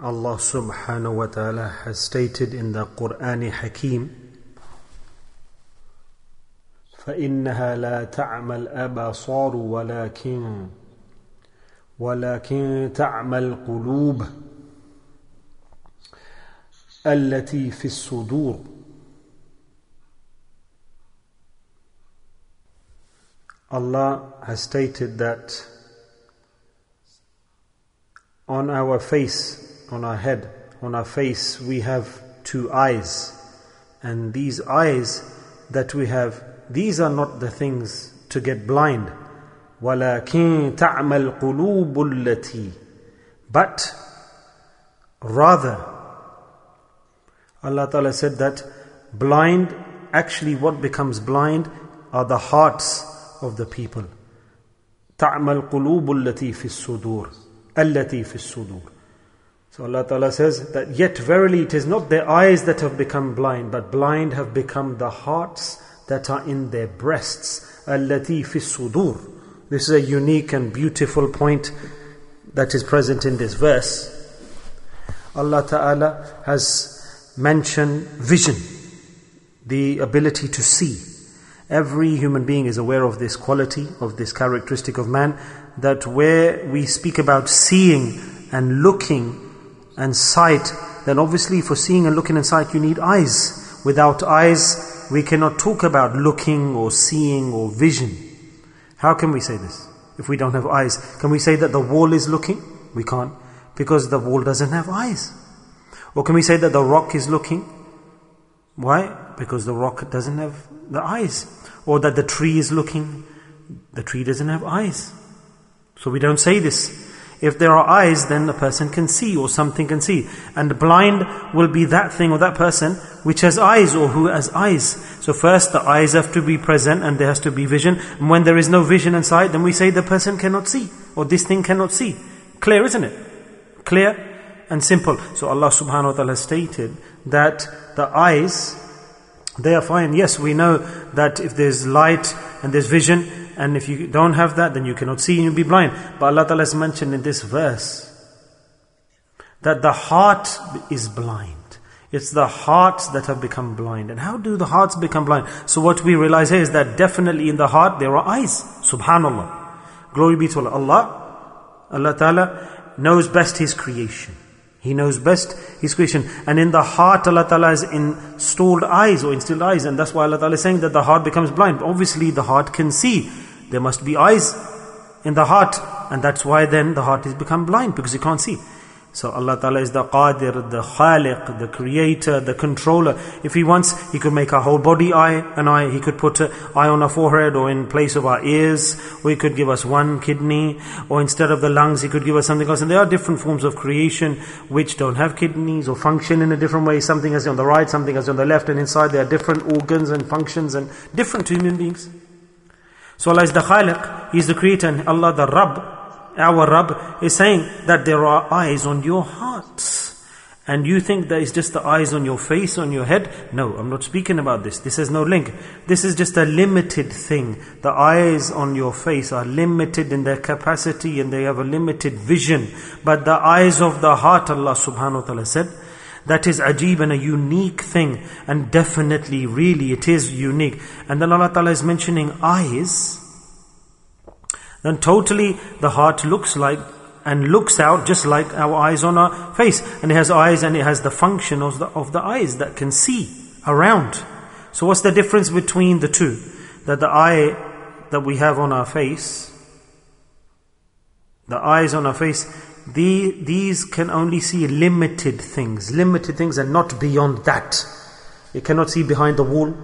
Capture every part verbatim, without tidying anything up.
Allah subhanahu wa ta'ala has stated in the Quran Hakim, فَإِنَّهَا لَا تَعْمَى الْأَبْصَارُ وَلَكِنْ وَلَكِنْ تَعْمَى الْقُلُوبُ الَّتِي فِي الصُّدُورِ. Allah has stated that on our face, on our head, on our face, we have two eyes. And these eyes that we have, these are not the things to get blind. وَلَكِنْ تَعْمَى الْقُلُوبُ الَّتِي, but rather, Allah Ta'ala said that blind, actually what becomes blind are the hearts of the people. تَعْمَى الْقُلُوبُ الَّتِي فِي الصُّدُورِ الَّتِي فِي الصُّدُورِ. So Allah Ta'ala says that yet verily it is not their eyes that have become blind, but blind have become the hearts that are in their breasts. الَّتِي فِي الصُّدُورِ. This is a unique and beautiful point that is present in this verse. Allah Ta'ala has mentioned vision, the ability to see. Every human being is aware of this quality, of this characteristic of man, that where we speak about seeing and looking and sight, then obviously for seeing and looking and sight you need eyes. Without eyes we cannot talk about looking or seeing or vision. How can we say this if we don't have eyes? Can we say that the wall is looking? We can't, because the wall doesn't have eyes. Or can we say that the rock is looking? Why? Because the rock doesn't have the eyes. Or that the tree is looking, the tree doesn't have eyes. So we don't say this. If there are eyes, then a person can see, or something can see. And blind will be that thing or that person which has eyes, or who has eyes. So first the eyes have to be present and there has to be vision. And when there is no vision and sight, then we say the person cannot see, or this thing cannot see. Clear, isn't it? Clear and simple. So Allah subhanahu wa ta'ala has stated that the eyes, they are fine. Yes, we know that if there's light and there's vision, and if you don't have that, then you cannot see and you'll be blind. But Allah Ta'ala has mentioned in this verse that the heart is blind. It's the hearts that have become blind. And how do the hearts become blind? So what we realize here is that definitely in the heart there are eyes. Subhanallah. Glory be to Allah. Allah, Allah Ta'ala knows best His creation. He knows best His creation. And in the heart Allah Ta'ala has installed eyes, or instilled eyes. And that's why Allah Ta'ala is saying that the heart becomes blind. Obviously the heart can see. There must be eyes in the heart. And that's why then the heart has become blind, because you can't see. So Allah Ta'ala is the Qadir, the Khaliq, the Creator, the Controller. If He wants, He could make our whole body eye, an eye. He could put an eye on our forehead, or in place of our ears. Or He could give us one kidney. Or instead of the lungs, He could give us something else. And there are different forms of creation which don't have kidneys or function in a different way. Something is on the right, something is on the left. And inside there are different organs and functions and different to human beings. So Allah is the Khaliq, He is the Creator, and Allah the Rabb, our Rabb, is saying that there are eyes on your hearts. And you think that it's just the eyes on your face, on your head? No, I'm not speaking about this. This has no link. This is just a limited thing. The eyes on your face are limited in their capacity and they have a limited vision. But the eyes of the heart, Allah subhanahu wa ta'ala said, that is ajib and a unique thing. And definitely, really, it is unique. And then Allah Ta'ala is mentioning eyes. Then totally the heart looks like and looks out just like our eyes on our face. And it has eyes and it has the function of the, of the eyes that can see around. So what's the difference between the two? That the eye that we have on our face, the eyes on our face, the, these can only see limited things. Limited things and not beyond that. It cannot see behind the wall.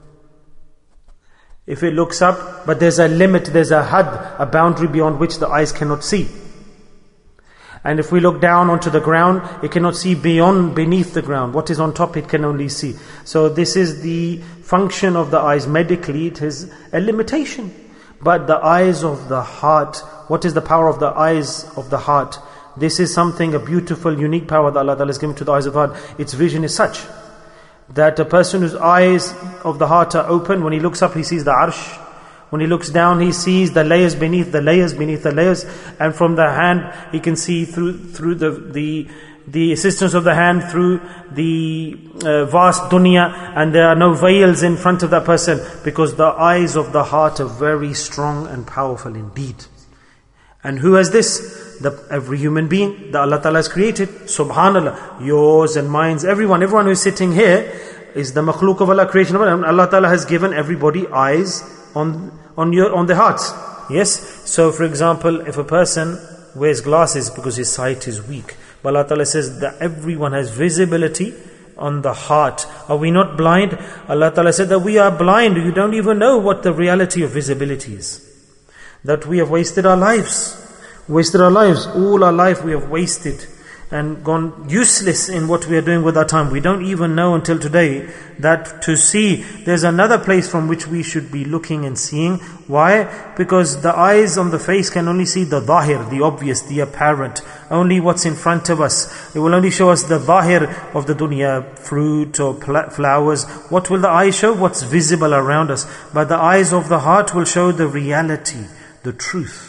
If it looks up, but there's a limit, there's a had, a boundary beyond which the eyes cannot see. And if we look down onto the ground, it cannot see beyond, beneath the ground. What is on top, it can only see. So this is the function of the eyes. Medically, it is a limitation. But the eyes of the heart, what is the power of the eyes of the heart? This is something, a beautiful, unique power that Allah Ta'ala has given to the eyes of the heart. Its vision is such that a person whose eyes of the heart are open, when he looks up, he sees the arsh. When he looks down, he sees the layers beneath the layers beneath the layers, and from the hand he can see through through the the the assistance of the hand through the uh, vast dunya, and there are no veils in front of that person, because the eyes of the heart are very strong and powerful indeed. And who has this? The, every human being that Allah Ta'ala has created. Subhanallah, yours and mine's, everyone, everyone who's sitting here is the makhluk of Allah, creation of Allah. Allah Ta'ala has given everybody eyes on on your on their hearts. Yes? So for example, if a person wears glasses because his sight is weak, but Allah Ta'ala says that everyone has visibility on the heart. Are we not blind? Allah Ta'ala said that we are blind. You don't even know what the reality of visibility is. That we have wasted our lives. Wasted our lives. All our life we have wasted and gone useless in what we are doing with our time. We don't even know until today that to see there's another place from which we should be looking and seeing. Why? Because the eyes on the face can only see the zahir, the obvious, the apparent, only what's in front of us. It will only show us the zahir of the dunya, fruit or pl- flowers. What will the eye show? What's visible around us. But the eyes of the heart will show the reality, the truth,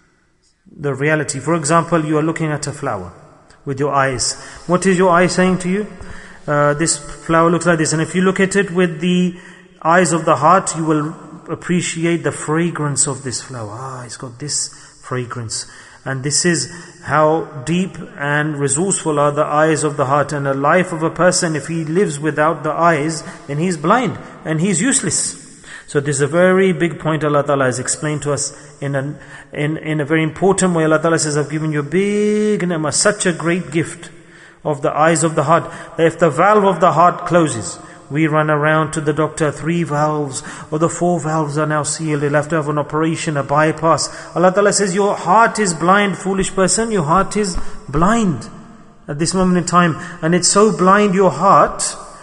the reality. For example, you are looking at a flower with your eyes. What is your eye saying to you? Uh, this flower looks like this. And if you look at it with the eyes of the heart, you will appreciate the fragrance of this flower. Ah, it's got this fragrance. And this is how deep and resourceful are the eyes of the heart. And the life of a person, if he lives without the eyes, then he's blind and he's useless. So this is a very big point Allah Ta'ala has explained to us in a, in, in a very important way. Allah Ta'ala says, I've given you a big ni'mah, such a great gift of the eyes of the heart, that if the valve of the heart closes, we run around to the doctor, three valves, or the four valves are now sealed, you'll have to have an operation, a bypass. Allah Ta'ala says, your heart is blind, foolish person, your heart is blind at this moment in time. And it's so blind, your heart,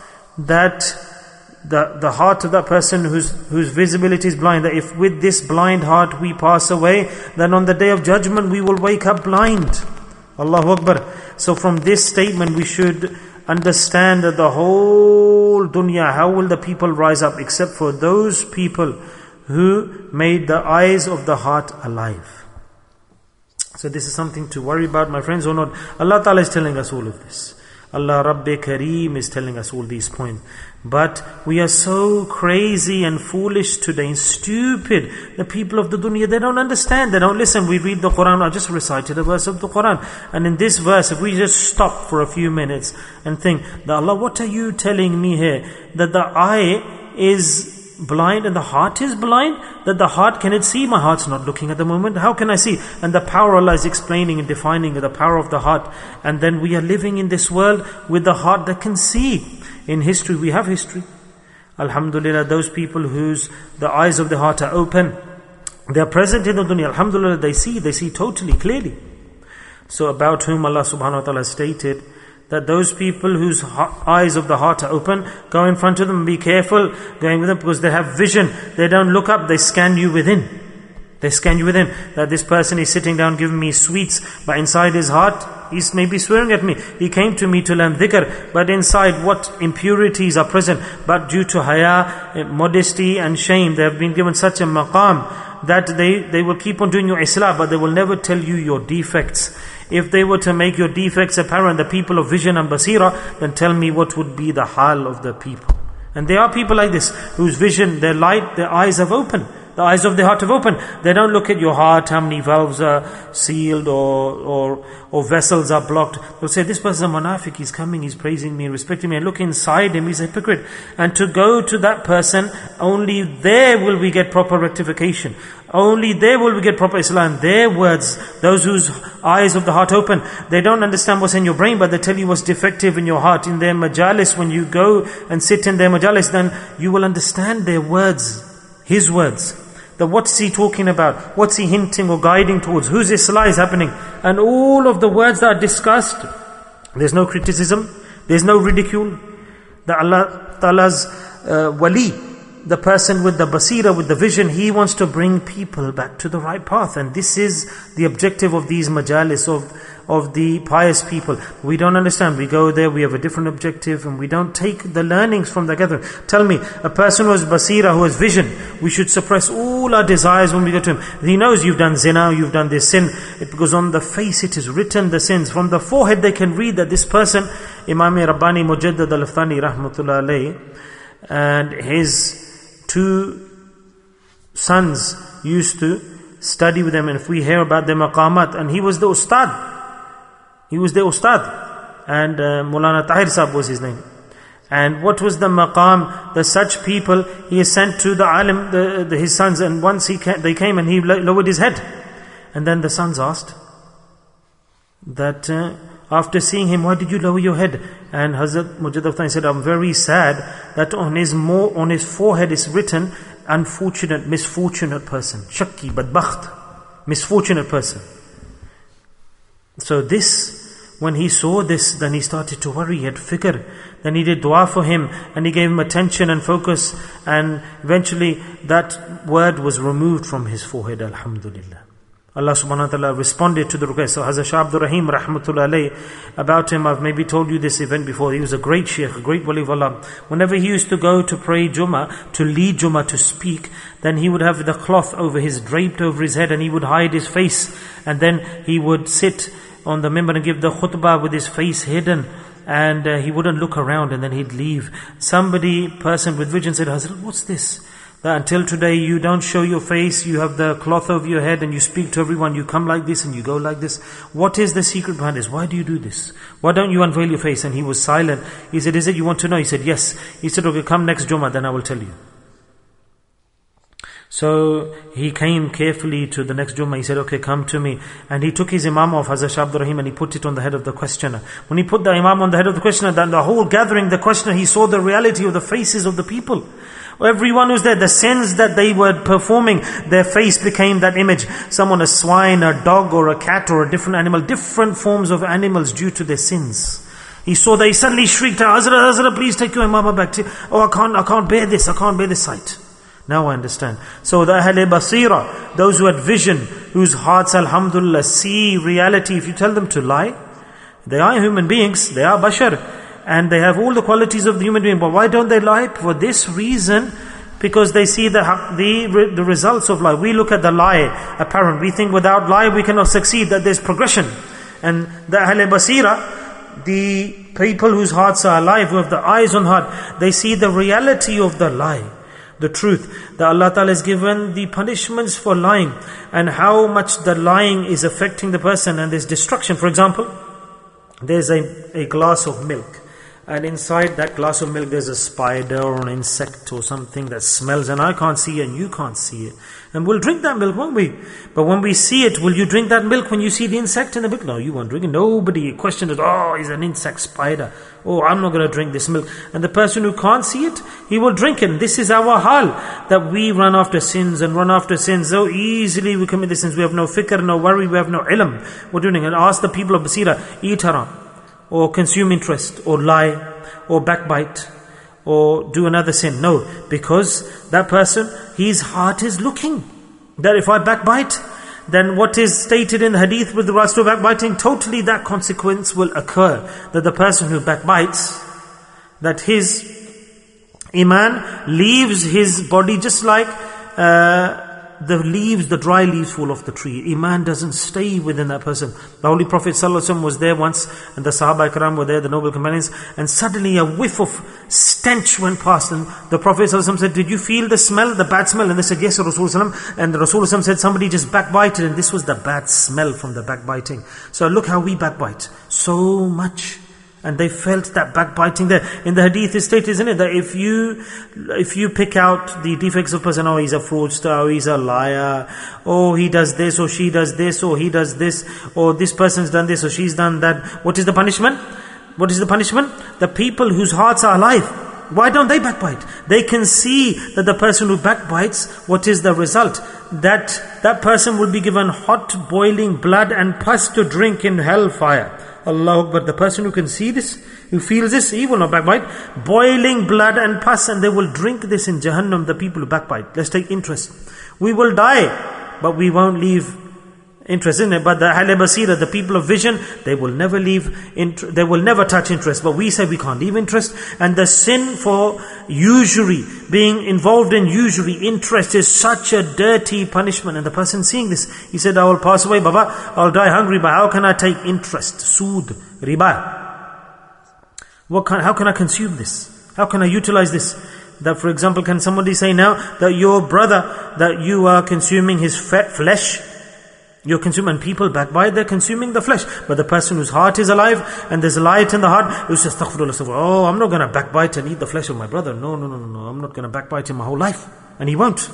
that The, the heart of that person whose, whose visibility is blind, that if with this blind heart we pass away, then on the day of judgment we will wake up blind. Allahu Akbar. So from this statement we should understand that the whole dunya, how will the people rise up except for those people who made the eyes of the heart alive. So this is something to worry about, my friends, or not. Allah Ta'ala is telling us all of this. Allah Rabbi Kareem is telling us all these points. But we are so crazy and foolish today and stupid. The people of the dunya, they don't understand. They don't listen. We read the Quran. I just recited a verse of the Quran. And in this verse, if we just stop for a few minutes and think, that Allah, what are you telling me here? That the eye is blind and the heart is blind? That the heart, can it see? My heart's not looking at the moment. How can I see? And the power Allah is explaining and defining the power of the heart. And then we are living in this world with the heart that can see. In history, we have history. Alhamdulillah, those people whose the eyes of the heart are open, they are present in the dunya. Alhamdulillah, they see, they see totally, clearly. So about whom Allah subhanahu wa ta'ala stated that those people whose eyes of the heart are open, go in front of them, be careful going with them, because they have vision. They don't look up, they scan you within. They scan you within. That this person is sitting down giving me sweets, but inside his heart, he's maybe swearing at me. He came to me to learn dhikr, but inside what impurities are present. But due to haya, modesty and shame, they have been given such a maqam that they, they will keep on doing your islah, but they will never tell you your defects. If they were to make your defects apparent, the people of vision and basira, then tell me what would be the hal of the people. And there are people like this, whose vision, their light, their eyes have opened. The eyes of the heart have opened. They don't look at your heart, how many valves are sealed or or or vessels are blocked. They'll say, this person is a munafiq, he's coming, he's praising me and respecting me. And look inside him, he's a hypocrite. And to go to that person, only there will we get proper rectification. Only there will we get proper Islam. Their words, those whose eyes of the heart open, they don't understand what's in your brain, but they tell you what's defective in your heart. In their majalis, when you go and sit in their majalis, then you will understand their words, his words. That what's he talking about? What's he hinting or guiding towards? Whose islah is happening? And all of the words that are discussed, there's no criticism, there's no ridicule. The Allah Ta'ala's uh, wali, the person with the basira, with the vision, he wants to bring people back to the right path. And this is the objective of these majalis, of of the pious people. We don't understand. We go there, we have a different objective, and we don't take the learnings from the gathering. Tell me, a person who has basira, who has vision, we should suppress all our desires when we go to him. He knows you've done zina, you've done this sin. It, because on the face it is written the sins. From the forehead they can read that this person, Imam Rabbani Mujaddad al-Afthani rahmatullah alayhi, and his two sons used to study with them, and if we hear about their maqamat, and he was the ustad, he was the ustad, and uh, Maulana Tahir Sahib was his name. And what was the maqam? The such people he is sent to the alim, the, the, his sons, and once he came, they came and he lowered his head, and then the sons asked that uh, after seeing him, why did you lower your head? And Hazrat Mujaddad al-Thani said, I'm very sad that on his more on his forehead is written unfortunate, misfortunate person. Shakki, badbakht, misfortunate person. So this, when he saw this, then he started to worry. He had fikr. Then he did dua for him, and he gave him attention and focus, and eventually that word was removed from his forehead. Alhamdulillah. Allah subhanahu wa ta'ala responded to the request. So Hazrat Shah Abdul Rahim rahmatullah alayhi, about him, I've maybe told you this event before. He was a great shaykh, a great wali of Allah. Whenever he used to go to pray Jummah, to lead Jummah, to speak, then he would have the cloth over his, draped over his head, and he would hide his face. And then he would sit on the minbar and give the khutbah with his face hidden. And uh, he wouldn't look around, and then he'd leave. Somebody, person with vision said, Hazrat, what's this? That until today you don't show your face, you have the cloth over your head and you speak to everyone, you come like this and you go like this. What is the secret behind this? Why do you do this? Why don't you unveil your face? And he was silent. He said, is it you want to know? He said, yes. He said, okay, come next Jummah, then I will tell you. So he came carefully to the next Jummah. He said, okay, come to me. And he took his imam of Hazrat Shah Abdul Rahim and he put it on the head of the questioner. When he put the imam on the head of the questioner, then the whole gathering, the questioner, he saw the reality of the faces of the people. Everyone who's there, the sins that they were performing, their face became that image. Someone, a swine, a dog, or a cat, or a different animal, different forms of animals due to their sins. He saw that, he suddenly shrieked out, Hazrat, Hazrat, please take your imam back. Oh, I can't, I can't bear this, I can't bear this sight. Now I understand. So the Ahl Basira, those who had vision, whose hearts, alhamdulillah, see reality. If you tell them to lie, they are human beings, they are bashar. And they have all the qualities of the human being. But why don't they lie? For this reason, because they see the, the, the results of lie. We look at the lie apparent. We think without lie we cannot succeed, that there's progression. And the Ahl Basira, the people whose hearts are alive, who have the eyes on heart, they see the reality of the lie. The truth. That Allah Ta'ala has given the punishments for lying. And how much the lying is affecting the person, and there's destruction. For example, there's a, a glass of milk. And inside that glass of milk there's a spider or an insect or something that smells, and I can't see it and you can't see it. And we'll drink that milk, won't we? But when we see it, will you drink that milk when you see the insect in the milk? No, you won't drink it. Nobody questioned it. Oh, he's an insect, spider. Oh, I'm not going to drink this milk. And the person who can't see it, he will drink it. And this is our hal, that we run after sins and run after sins. So easily we commit the sins. We have no fikr, no worry, we have no ilm. We're doing it. And ask the people of Basira, eat haram, or consume interest, or lie, or backbite, or do another sin. No, because that person, his heart is looking. That if I backbite, then what is stated in the hadith with regards to backbiting, totally that consequence will occur. That the person who backbites, that his iman leaves his body just like uh, the leaves, the dry leaves fall off the tree. Iman doesn't stay within that person. The Holy Prophet ﷺ was there once, and the Sahaba Ikram were there, the noble companions, and suddenly a whiff of stench went past, and the Prophet ﷺ said, did you feel the smell, the bad smell? And they said, yes, Rasulullah. And the Rasulullah said, somebody just backbited, and this was the bad smell from the backbiting. So look how we backbite. So much. And they felt that backbiting there. In the hadith is stated, isn't it, that if you if you pick out the defects of a person, oh, he's a fraudster, oh, he's a liar, oh, he does this, or she does this, or he does this, or this person's done this, or she's done that. What is the punishment? What is the punishment? The people whose hearts are alive, why don't they backbite? They can see that the person who backbites, what is the result? That that person will be given hot boiling blood and pus to drink in hellfire. Allah Akbar. The person who can see this, who feels this, he will not backbite. Boiling blood and pus, and they will drink this in Jahannam, the people who backbite. Let's take interest. We will die, but we won't leave interest, isn't it? But the Ahl Basira, the people of vision, they will never leave, int- they will never touch interest. But we say we can't leave interest. And the sin for usury, being involved in usury, interest is such a dirty punishment. And the person seeing this, he said, I will pass away, Baba, I'll die hungry, but how can I take interest, sood, riba? What can, how can I consume this? How can I utilize this? That, for example, can somebody say now that your brother, that you are consuming his fat flesh, you're consuming, people backbite, they're consuming the flesh. But the person whose heart is alive and there's light in the heart, who says, astaghfirullah, astaghfirullah, oh, I'm not going to backbite and eat the flesh of my brother. No, no, no, no, no. I'm not going to backbite him my whole life. And he won't.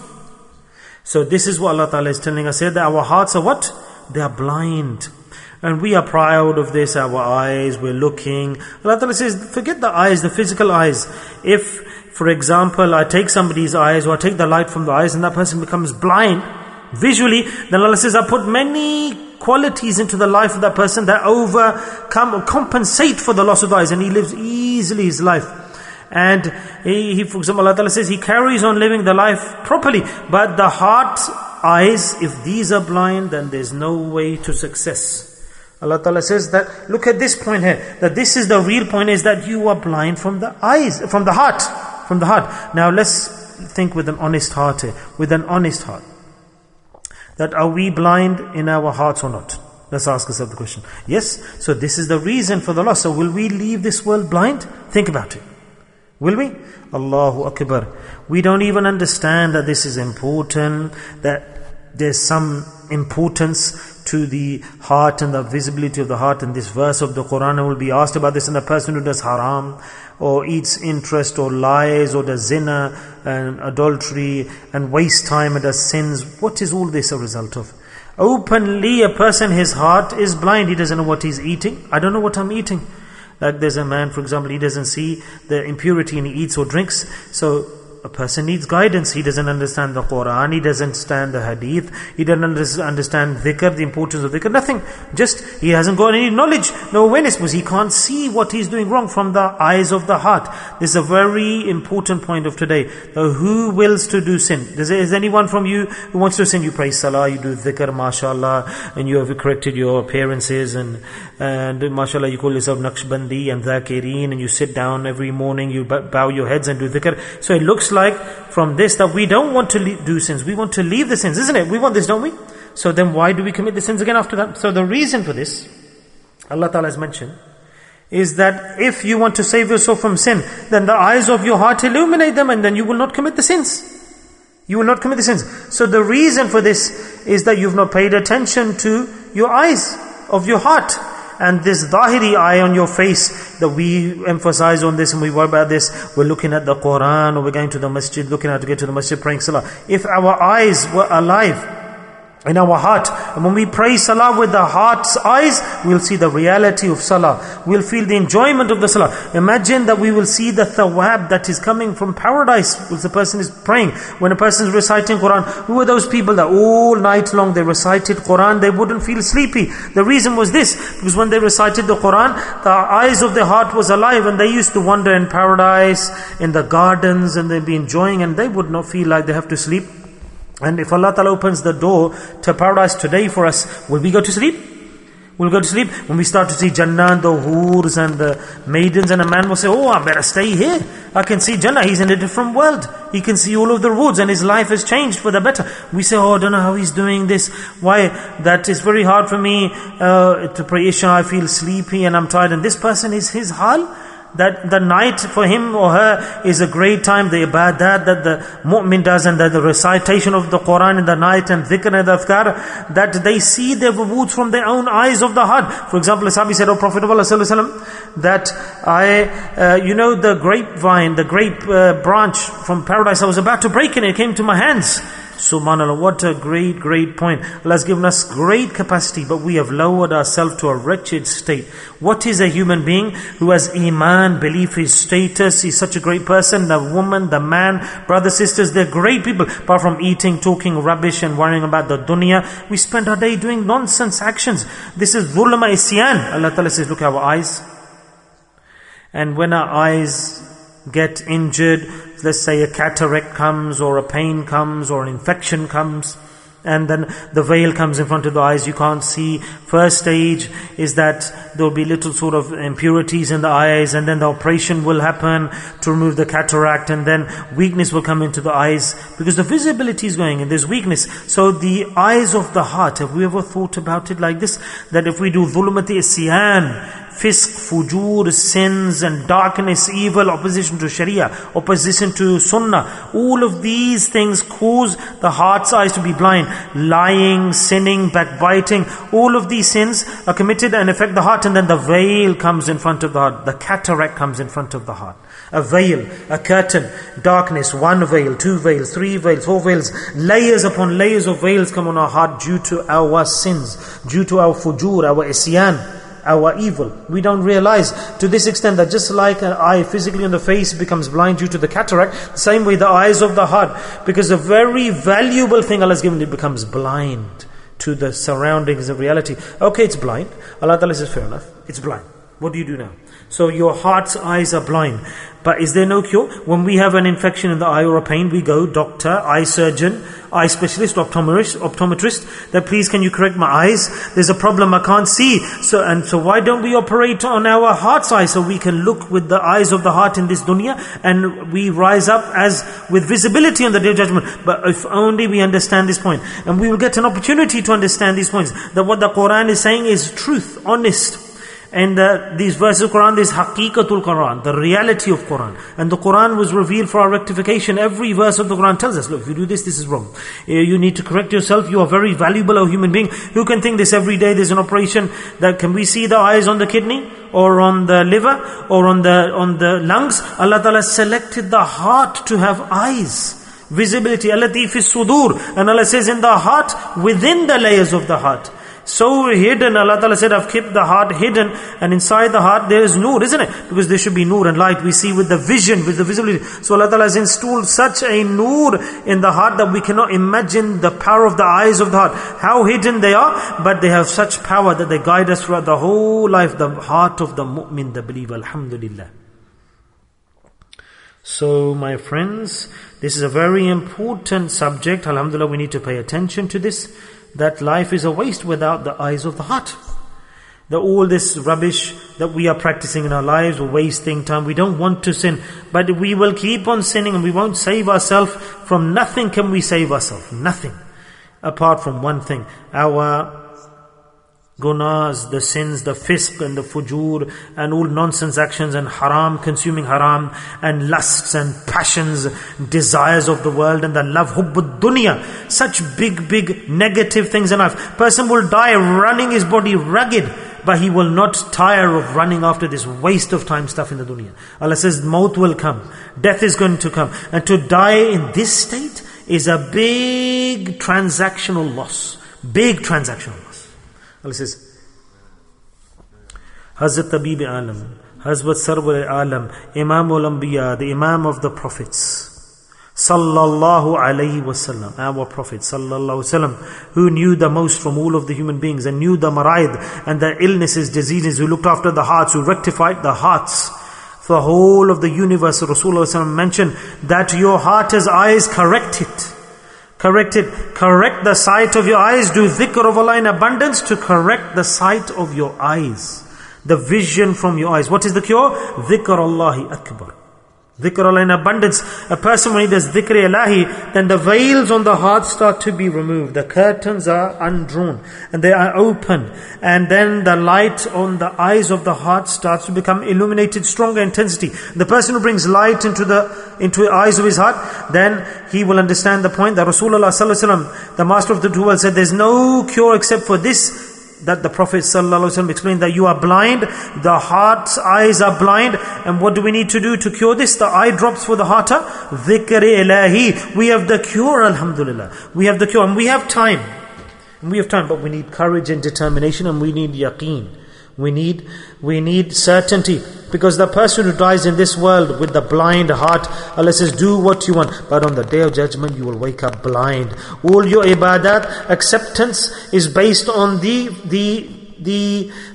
So this is what Allah Ta'ala is telling us here, that our hearts are what? They are blind. And we are proud of this, our eyes, we're looking. Allah Ta'ala says, forget the eyes, the physical eyes. If, for example, I take somebody's eyes, or I take the light from the eyes and that person becomes blind, visually, then Allah says, I put many qualities into the life of that person that overcome or compensate for the loss of the eyes, and he lives easily his life. And he, he, for example, Allah Ta'ala says, he carries on living the life properly. But the heart, eyes, if these are blind, then there's no way to success. Allah Ta'ala says that, look at this point here, that this is the real point, is that you are blind from the eyes, from the heart, from the heart. Now let's think with an honest heart here, with an honest heart. That are we blind in our hearts or not? Let's ask ourselves the question. Yes, so this is the reason for the loss. So will we leave this world blind? Think about it. Will we? Allahu Akbar. We don't even understand that this is important, that there's some importance to the heart and the visibility of the heart. In this verse of the Quran, I will be asked about this, and the person who does haram, or eats interest, or lies, or does zina and adultery, and wastes time and does sins. What is all this a result of? Openly, a person, his heart is blind. He doesn't know what he's eating. I don't know what I'm eating. Like there's a man, for example, he doesn't see the impurity and he eats or drinks. So a person needs guidance. He doesn't understand the Quran, he doesn't understand the Hadith, he doesn't understand dhikr, the importance of dhikr, nothing. Just, he hasn't got any knowledge, no awareness, because he can't see what he's doing wrong from the eyes of the heart. This is a very important point of today. Now, who wills to do sin? Is there is anyone from you who wants to sin? You pray salah, you do dhikr, mashallah, and you have corrected your appearances, and, and mashallah, you call yourself Naqshbandi and Dhakireen, and you sit down every morning, you bow your heads and do dhikr. So it looks like from this that we don't want to le- do sins, we want to leave the sins, isn't it? We want this, don't we? So then why do we commit the sins again after that? So the reason for this, Allah Ta'ala has mentioned, is that if you want to save yourself from sin, then the eyes of your heart illuminate them, and then you will not commit the sins. You will not commit the sins. So the reason for this is that you've not paid attention to your eyes of your heart. And this dhahiri eye on your face, that we emphasize on this and we worry about this, we're looking at the Quran, or we're going to the masjid, looking how to get to the masjid, praying salah. If our eyes were alive in our heart, and when we pray salah with the heart's eyes, we'll see the reality of salah. We'll feel the enjoyment of the salah. Imagine that we will see the thawab that is coming from paradise when the person is praying. When a person is reciting Quran, who are those people that all night long they recited Quran, they wouldn't feel sleepy? The reason was this, because when they recited the Quran, the eyes of their heart was alive, and they used to wander in paradise, in the gardens, and they'd be enjoying, and they would not feel like they have to sleep. And if Allah Ta'ala opens the door to paradise today for us, will we go to sleep? We'll go to sleep. When we start to see Jannah and the hoors and the maidens, and a man will say, oh, I better stay here. I can see Jannah. He's in a different world. He can see all of the rewards, and his life has changed for the better. We say, oh, I don't know how he's doing this. Why? That is very hard for me uh, to pray Isha. I feel sleepy and I'm tired. And this person is his hal. That the night for him or her is a great time, the ibadat that the mu'min does, and the, the recitation of the Quran in the night, and dhikr and adhkar, that they see their rewards from their own eyes of the heart. For example, a Sahabi said, oh Prophet of Allah sallallahu alaihi wasallam, that I, uh, you know the grapevine, the grape uh, branch from paradise, I was about to break and it came to my hands. Subhanallah, what a great, great point. Allah has given us great capacity, but we have lowered ourselves to a wretched state. What is a human being who has iman, belief, his status, he's such a great person, the woman, the man, brothers, sisters, they're great people. Apart from eating, talking rubbish and worrying about the dunya, we spend our day doing nonsense actions. This is dhulma isyan. Allah Ta'ala says, look at our eyes. And when our eyes get injured, let's say a cataract comes, or a pain comes, or an infection comes, And then the veil comes in front of the eyes, you can't see. First stage is that there will be little sort of impurities in the eyes, and then the operation will happen to remove the cataract, and then weakness will come into the eyes because the visibility is going and there's weakness. So the eyes of the heart, have we ever thought about it like this? That if we do dhulumati isyan, fisk, fujur, sins and darkness, evil, opposition to Sharia, opposition to Sunnah, all of these things cause the heart's eyes to be blind. Lying, sinning, backbiting, all of these sins are committed and affect the heart, and then the veil comes in front of the heart. The cataract comes in front of the heart. A veil, a curtain, darkness, one veil, two veils, three veils, four veils, layers upon layers of veils come on our heart due to our sins, due to our fujur, our isyan, our evil. We don't realize to this extent that just like an eye physically on the face becomes blind due to the cataract, the same way the eyes of the heart, because a very valuable thing Allah has given, it becomes blind to the surroundings of reality. Okay, it's blind. Allah Ta'ala says, fair enough, it's blind. What do you do now? So your heart's eyes are blind. But is there no cure? When we have an infection in the eye or a pain, we go doctor, eye surgeon, eye specialist, optometrist, optometrist, that please can you correct my eyes? There's a problem, I can't see. So and so why don't we operate on our heart's eye so we can look with the eyes of the heart in this dunya, and we rise up as with visibility on the Day of Judgment. But if only we understand this point, and we will get an opportunity to understand these points, that what the Quran is saying is truth, honest. And uh, these verses of Quran, this haqiqatul Quran, the reality of Quran. And the Quran was revealed for our rectification. Every verse of the Quran tells us, look, if you do this, this is wrong. You need to correct yourself. You are very valuable, a human being. Who can think this every day? There's an operation that can we see the eyes on the kidney, or on the liver, or on the on the lungs? Allah Ta'ala selected the heart to have eyes. Visibility, allati fi sudur. And Allah says in the heart, within the layers of the heart. So hidden, Allah Ta'ala said, I've kept the heart hidden, and inside the heart there is nur, isn't it? Because there should be nur and light. We see with the vision, with the visibility. So Allah Ta'ala has installed such a nur in the heart that we cannot imagine the power of the eyes of the heart. How hidden they are, but they have such power that they guide us throughout the whole life. The heart of the mu'min, the believer, alhamdulillah. So my friends, this is a very important subject. Alhamdulillah, we need to pay attention to this. That life is a waste without the eyes of the heart. That all this rubbish that we are practicing in our lives, we're wasting time. We don't want to sin, but we will keep on sinning and we won't save ourselves. From nothing can we save ourselves. Nothing. Apart from one thing. Our gunas, the sins, the fisk and the fujur and all nonsense actions and haram, consuming haram and lusts and passions, desires of the world and the love, hubbud dunya, such big, big negative things in life. Person will die running his body ragged, but he will not tire of running after this waste of time stuff in the dunya. Allah says, maut will come, death is going to come, and to die in this state is a big transactional loss. Big transactional loss. Allah says, Hazrat Tabib Alam, Hazrat Sarwar Alam, Imam al-Anbiya, the Imam of the Prophets, Sallallahu Alaihi Wasallam, our Prophet, Sallallahu Wasallam, who knew the most from all of the human beings and knew the maraid and the illnesses, diseases, who looked after the hearts, who rectified the hearts for the whole of the universe. Rasulullah mentioned that your heart has eyes, correct it. Correct it. Correct the sight of your eyes. Do dhikr of Allah in abundance to correct the sight of your eyes. The vision from your eyes. What is the cure? Dhikr Allahi Akbar. Dhikr Allah in abundance. A person when he does dhikr Ilahi, then the veils on the heart start to be removed. The curtains are undrawn and they are open. And then the light on the eyes of the heart starts to become illuminated, stronger intensity. The person who brings light into the into the eyes of his heart, then he will understand the point that Rasulullah sallallahu alaihi wasallam, the master of the two worlds, said there's no cure except for this. That the Prophet ﷺ explained that you are blind, the heart's eyes are blind, and what do we need to do to cure this? The eye drops for the heart. Dhikr ilahi. We have the cure, alhamdulillah. We have the cure, and we have time. And we have time, but we need courage and determination, and we need yaqeen. We need, we need certainty. Because the person who dies in this world with the blind heart, Allah says, do what you want. But on the Day of Judgment, you will wake up blind. All your ibadat, acceptance is based on the, the, the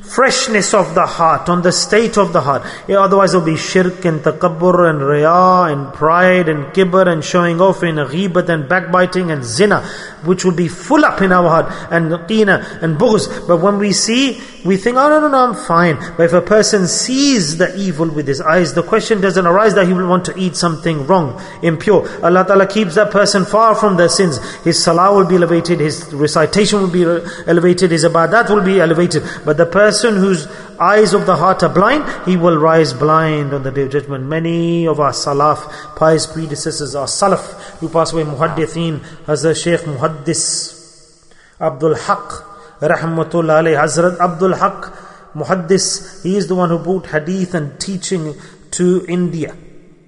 freshness of the heart, on the state of the heart. Yeah, otherwise there will be shirk and takabbur and riya and pride and kibr and showing off and ghibat and backbiting and zina, which will be full up in our heart, and qina and bughz. But when we see, we think, oh no, no, no, I'm fine. But if a person sees the evil with his eyes, the question doesn't arise that he will want to eat something wrong, impure. Allah Ta'ala keeps that person far from their sins. His salah will be elevated, his recitation will be elevated, his ibadat will be elevated. But the person whose eyes of the heart are blind, he will rise blind on the Day of Judgment. Many of our salaf, pious predecessors, our salaf, who passed away, muhaddithin, Hazrat Shaykh Muhaddis Abdul Haq, Rahmatullah alayhi, Hazrat Abdul Haq Muhaddis, he is the one who brought hadith and teaching to India,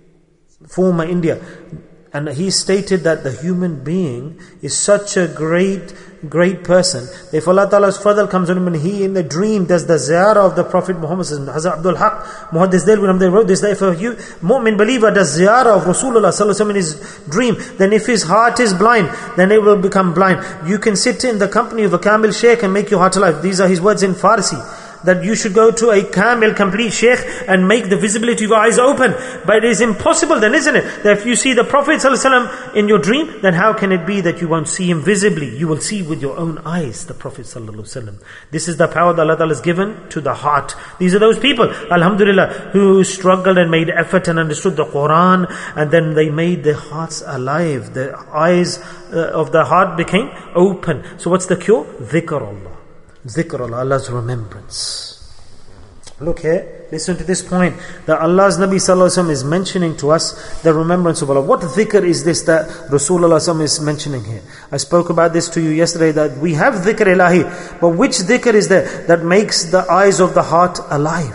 former India. And he stated that the human being is such a great, great person. If Allah Ta'ala's fadl comes on him and he in the dream does the ziyarah of the Prophet Muhammad, Hazrat Abdul Haq Muhaddis Delhi, they wrote this, that if a mu'min believer does ziyarah of Rasulullah in his dream, then if his heart is blind, then it will become blind. You can sit in the company of a Kamil Sheikh and make your heart alive. These are his words in Farsi, that you should go to a Kamil, complete Sheikh, and make the visibility of your eyes open. But it is impossible then, isn't it? That if you see the Prophet ﷺ in your dream, then how can it be that you won't see him visibly? You will see with your own eyes the Prophet ﷺ. This is the power that Allah Ta'ala has given to the heart. These are those people, alhamdulillah, who struggled and made effort and understood the Quran, and then they made their hearts alive. The eyes uh, of the heart became open. So what's the cure? Dhikr Allah. Zikr Allah, Allah's remembrance. Look here, listen to this point, that Allah's Nabi Sallallahu Alaihi Wasallam is mentioning to us the remembrance of Allah. What dhikr is this that Rasulullah Sallallahu Alaihi Wasallam is mentioning here? I spoke about this to you yesterday, that we have dhikr ilahi, but which dhikr is there that makes the eyes of the heart alive,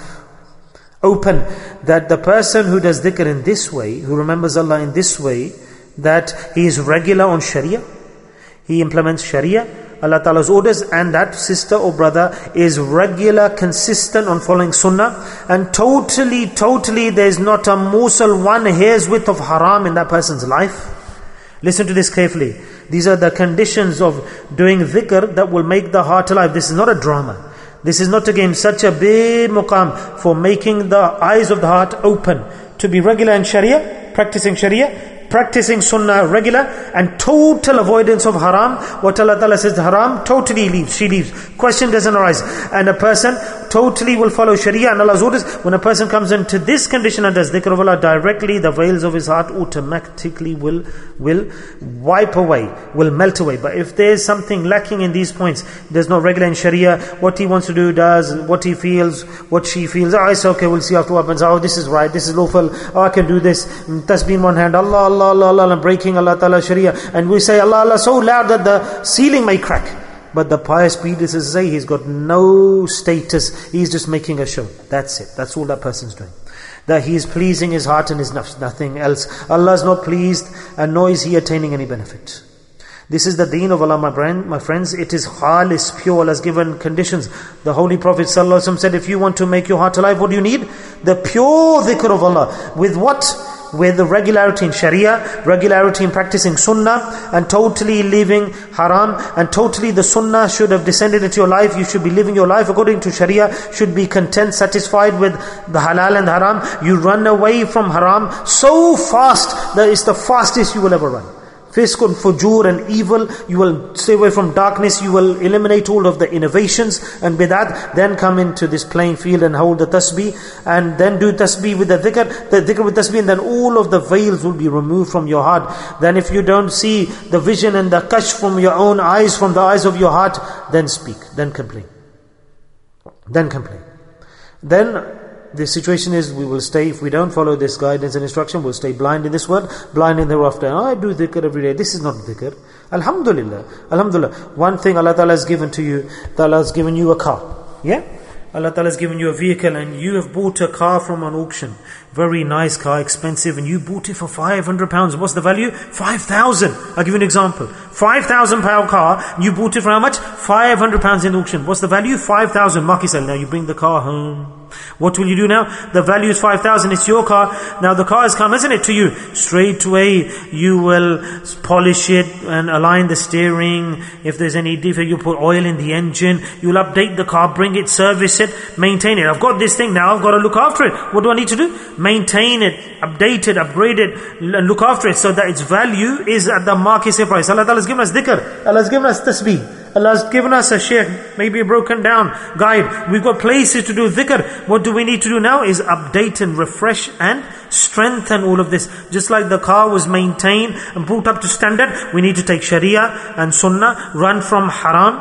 open? That the person who does dhikr in this way, who remembers Allah in this way, that he is regular on Sharia, he implements Sharia, Allah Ta'ala's orders, and that sister or brother is regular, consistent on following sunnah, and totally, totally there is not a morsel, one hair's width of haram in that person's life. Listen to this carefully. These are the conditions of doing dhikr that will make the heart alive. This is not a drama. This is not again such a big muqam for making the eyes of the heart open. To be regular in Sharia, practicing Sharia, practicing sunnah regular, and total avoidance of haram. What Allah Ta'ala says haram, totally leaves, she leaves. Question doesn't arise. And a person totally will follow Sharia and Allah's orders. When a person comes into this condition and does dhikr of Allah directly, the veils of his heart automatically will will wipe away, will melt away. But if there's something lacking in these points, there's no regular in Sharia, what he wants to do does, what he feels, what she feels, oh it's okay, we'll see after what happens, oh this is right, this is lawful, oh I can do this, tasbih in one hand, Allah, Allah, Allah, Allah, Allah, breaking Allah Ta'ala Sharia, and we say Allah, Allah so loud that the ceiling may crack. But the pious predecessors say he's got no status, he's just making a show. That's it, that's all that person's doing. That he is pleasing his heart and his nafs, nothing else. Allah is not pleased, and nor is he attaining any benefit. This is the deen of Allah, my friend, my friends. It is khalis, pure. Allah has given conditions. The Holy Prophet ﷺ said, if you want to make your heart alive, what do you need? The pure dhikr of Allah. With what? With the regularity in Sharia, regularity in practicing sunnah, and totally leaving haram, and totally the sunnah should have descended into your life. You should be living your life according to Sharia, should be content, satisfied with the halal and the haram. You run away from haram so fast that it's the fastest you will ever run. Fisk and fujur and evil, you will stay away from darkness, you will eliminate all of the innovations, and with that, then come into this playing field and hold the tasbih, and then do tasbih with the dhikr, the dhikr with tasbih, and then all of the veils will be removed from your heart. Then if you don't see the vision and the kashf from your own eyes, from the eyes of your heart, then speak, then complain. Then complain. Then the situation is, we will stay, if we don't follow this guidance and instruction, we'll stay blind in this world, blind in the hereafter. Oh, I do dhikr every day. This is not dhikr. Alhamdulillah. Alhamdulillah. One thing Allah Ta'ala has given to you, Allah has given you a car. Yeah? Allah Ta'ala has given you a vehicle, and you have bought a car from an auction. Very nice car, expensive, and you bought it for five hundred pounds. What's the value? five thousand. I'll give you an example. five thousand pound car, you bought it for how much? five hundred pounds in auction. What's the value? five thousand. Mark yourself. Now you bring the car home. What will you do now? The value is five thousand, it's your car. Now the car has come, isn't it, to you? Straight away, you will polish it and align the steering. If there's any defect, you put oil in the engine. You'll update the car, bring it, service it, maintain it. I've got this thing now, I've got to look after it. What do I need to do? Maintain it, update it, upgrade it, and look after it so that its value is at the market price. Allah Ta'ala has given us dhikr. Allah has given us tasbih. Allah has given us a shaykh, maybe a broken down guide. We've got places to do dhikr. What do we need to do now is update and refresh and strengthen all of this. Just like the car was maintained and brought up to standard, we need to take sharia and sunnah, run from haram.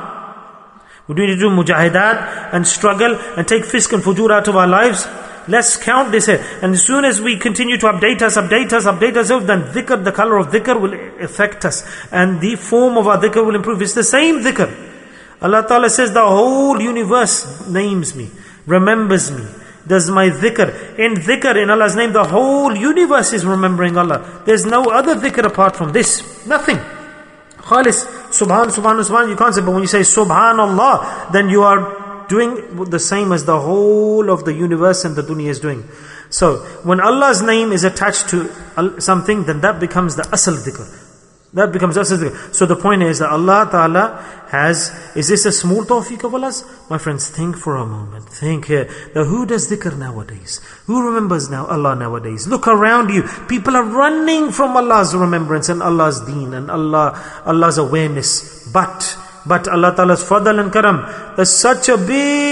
We need to do mujahidat and struggle and take fisk and fujur out of our lives. Let's count this here. And as soon as we continue to update us, update us, update ourselves, then dhikr, the color of dhikr will affect us. And the form of our dhikr will improve. It's the same dhikr. Allah Ta'ala says the whole universe names me, remembers me, does my dhikr. In dhikr, in Allah's name, the whole universe is remembering Allah. There's no other dhikr apart from this. Nothing. Khalis, subhan, subhan, subhan, you can't say, but when you say subhanallah, then you are doing the same as the whole of the universe and the dunya is doing. So, when Allah's name is attached to something, then that becomes the asal dhikr. That becomes asal dhikr. So the point is that Allah Ta'ala has, is this a small tawfiq of Allah's? My friends, think for a moment. Think here. Now, who does dhikr nowadays? Who remembers now Allah nowadays? Look around you. People are running from Allah's remembrance and Allah's deen and Allah, Allah's awareness. But, But Allah Ta'ala's fadl and karam, there's such a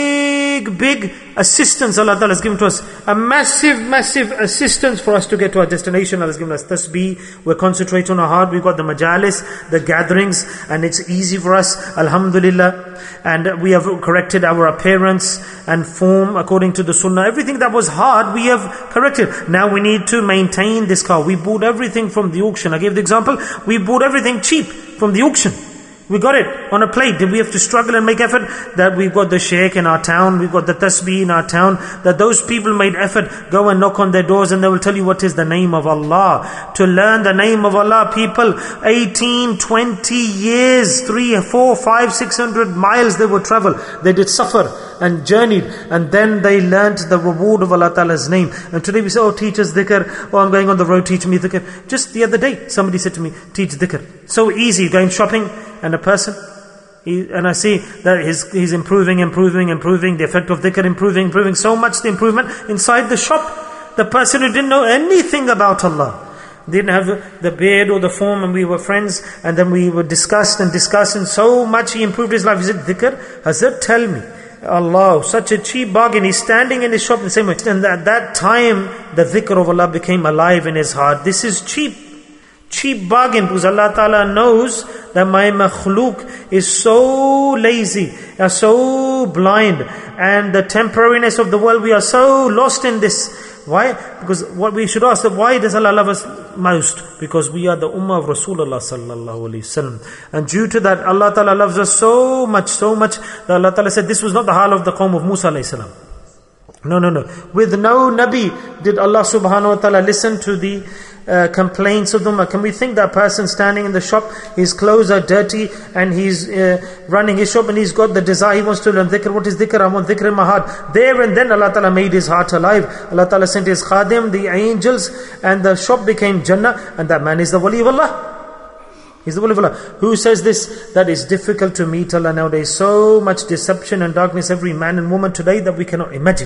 big, big assistance Allah Ta'ala has given to us. A massive, massive assistance for us to get to our destination. Allah has given us tasbih. We're concentrating on our heart. We've got the majalis, the gatherings, and it's easy for us. Alhamdulillah. And we have corrected our appearance and form according to the sunnah. Everything that was hard, we have corrected. Now we need to maintain this car. We bought everything from the auction. I gave the example. We bought everything cheap from the auction. We got it on a plate. Did we have to struggle and make effort? That we've got the sheikh in our town, we've got the tasbih in our town, that those people made effort, go and knock on their doors and they will tell you what is the name of Allah. To learn the name of Allah, people, eighteen, twenty years, three, four, five, six hundred miles they would travel. They did suffer and journeyed, and then they learnt the reward of Allah Ta'ala's name. And today we say, oh, teach us dhikr. Oh, I'm going on the road, teach me dhikr. Just the other day, somebody said to me, teach dhikr. So easy, going shopping, and a person, he, and I see that he's, he's improving, improving, improving, the effect of dhikr improving, improving, so much the improvement inside the shop. The person who didn't know anything about Allah, didn't have the beard or the form, and we were friends, and then we were discussed and discussed, and so much he improved his life. He said, dhikr? Hazrat, tell me. Allah, such a cheap bargain. He's standing in his shop and saying, and at that time, the dhikr of Allah became alive in his heart. This is cheap. Cheap bargain, because Allah Ta'ala knows that my makhluk is so lazy, are so blind, and the temporariness of the world, we are so lost in this. Why? Because what we should ask, that why does Allah love us most? Because we are the ummah of Rasulullah sallallahu alaihi wasallam. And due to that, Allah Ta'ala loves us so much, so much, that Allah Ta'ala said, this was not the hal of the qawm of Musa alayhi salam. No, no, no. With no Nabi did Allah subhanahu wa ta'ala listen to the uh, complaints of them. Can we think that person standing in the shop, his clothes are dirty and he's uh, running his shop and he's got the desire, he wants to learn dhikr. What is dhikr? I want dhikr in my heart. There and then Allah Ta'ala made his heart alive. Allah Ta'ala sent his khadim, the angels, and the shop became Jannah, and that man is the wali of Allah. He's the wali of Allah. Who says this? That is difficult to meet Allah nowadays. So much deception and darkness, every man and woman today, that we cannot imagine.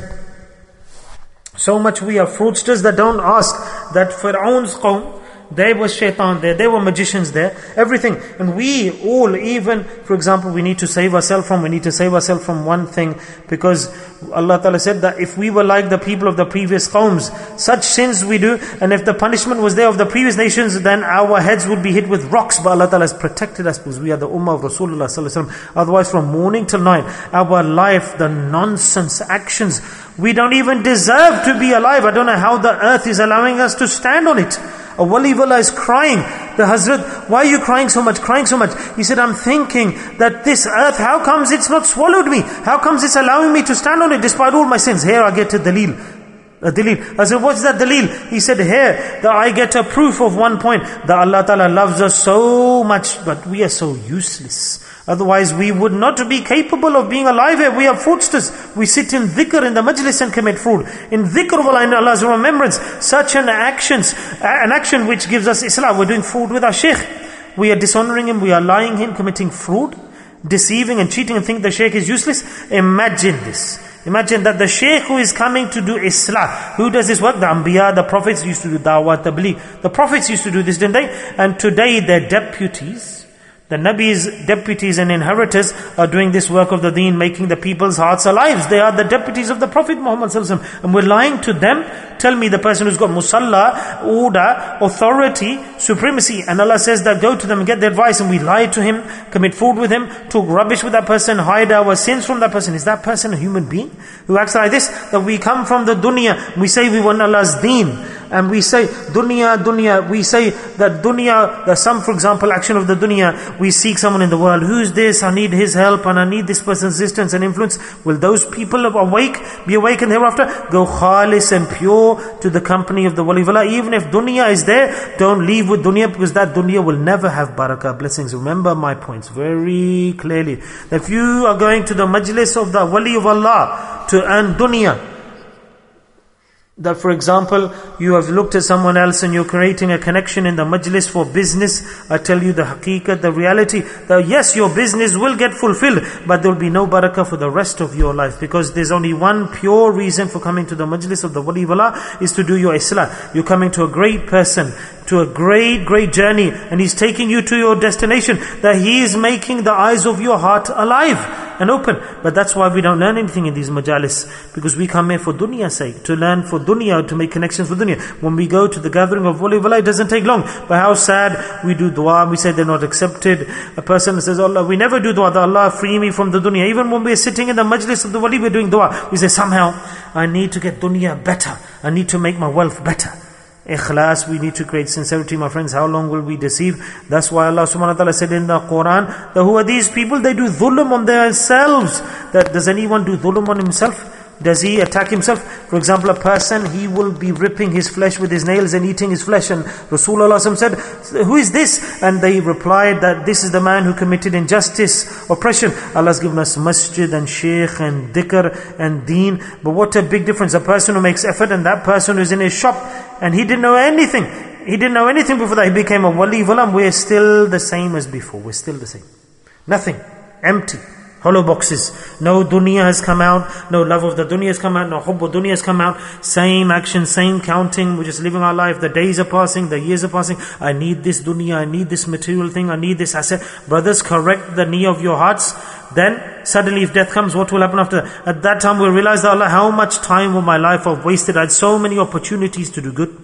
So much we are fraudsters that don't ask. That Fir'aun's qawm, there was shaitan there, there were magicians there, everything. And we all, even, for example, we need to save ourselves from, we need to save ourselves from one thing, because Allah Ta'ala said that if we were like the people of the previous qawms, such sins we do, and if the punishment was there of the previous nations, then our heads would be hit with rocks. But Allah Ta'ala has protected us, because we are the ummah of Rasulullah sallallahu alaihi wasallam. Otherwise, from morning till night, our life, the nonsense actions, we don't even deserve to be alive. I don't know how the earth is allowing us to stand on it. A wali of Allah is crying. The Hazrat, why are you crying so much, crying so much? He said, I'm thinking that this earth, how comes it's not swallowed me? How comes it's allowing me to stand on it despite all my sins? Here I get a dalil. A dalil. I said, what's that dalil? He said, here, that I get a proof of one point, that Allah Ta'ala loves us so much, but we are so useless. Otherwise we would not be capable of being alive here. We are fraudsters. We sit in dhikr in the majlis and commit fraud. In dhikr of Allah, in Allah's remembrance, such an actions, an action which gives us Islam. We're doing fraud with our shaykh. We are dishonoring him, we are lying him, committing fraud, deceiving and cheating and think the shaykh is useless. Imagine this. Imagine that the shaykh who is coming to do Islah, who does this work? The Anbiya, the prophets used to do da'wah, tabligh. The prophets used to do this, didn't they? And today their deputies, the Nabis, deputies and inheritors are doing this work of the deen, making the people's hearts alive. They are the deputies of the Prophet Muhammad sallallahu alaihi wasallam. And we're lying to them. Tell me the person who's got musalla, order, authority, supremacy. And Allah says that go to them and get their advice. And we lie to him, commit fraud with him, talk rubbish with that person, hide our sins from that person. Is that person a human being who acts like this? That we come from the dunya, we say we want Allah's deen. And we say dunya, dunya. We say that dunya, the some, for example, action of the dunya. We seek someone in the world. Who's this? I need his help and I need this person's assistance and influence. Will those people awake, be awakened hereafter? Go khalis and pure to the company of the wali of Allah. Even if dunya is there, don't leave with dunya, because that dunya will never have barakah, blessings. Remember my points very clearly. If you are going to the majlis of the wali of Allah to earn dunya, that for example, you have looked at someone else and you're creating a connection in the majlis for business. I tell you the haqiqat, the reality, that yes, your business will get fulfilled, but there will be no barakah for the rest of your life, because there's only one pure reason for coming to the majlis of the wali of Allah, is to do your islah. You're coming to a great person, to a great, great journey, and he's taking you to your destination, that he is making the eyes of your heart alive and open. But that's why we don't learn anything in these majalis, because we come here for dunya's sake, to learn for dunya, to make connections for dunya. When we go to the gathering of wali of Allah, it doesn't take long. But how sad, we do dua, we say they're not accepted. A person says, Allah, we never do dua, that Allah free me from the dunya. Even when we're sitting in the majlis of the wali, we're doing dua. We say, somehow, I need to get dunya better. I need to make my wealth better. Ikhlas, we need to create sincerity, my friends. How long will we deceive? That's why Allah subhanahu wa ta'ala said in the Quran, that who are these people? They do dhulm on themselves. That does anyone do dhulm on himself? Does he attack himself? For example, a person, he will be ripping his flesh with his nails and eating his flesh. And Rasulullah said, who is this? And they replied that this is the man who committed injustice, oppression. Allah's given us masjid and shaykh and dhikr and deen. But what a big difference. A person who makes effort, and that person who's in his shop and he didn't know anything. He didn't know anything before that. He became a wali walam. We're still the same as before. We're still the same. Nothing. Empty. Hollow boxes. No dunya has come out. No love of the dunya has come out. No hubb of dunya has come out. Same action, same counting. We're just living our life. The days are passing. The years are passing. I need this dunya. I need this material thing. I need this asset. Brothers, correct the knee of your hearts. Then, suddenly if death comes, what will happen after that? At that time we'll realize that, Allah, how much time of my life I've wasted. I had so many opportunities to do good.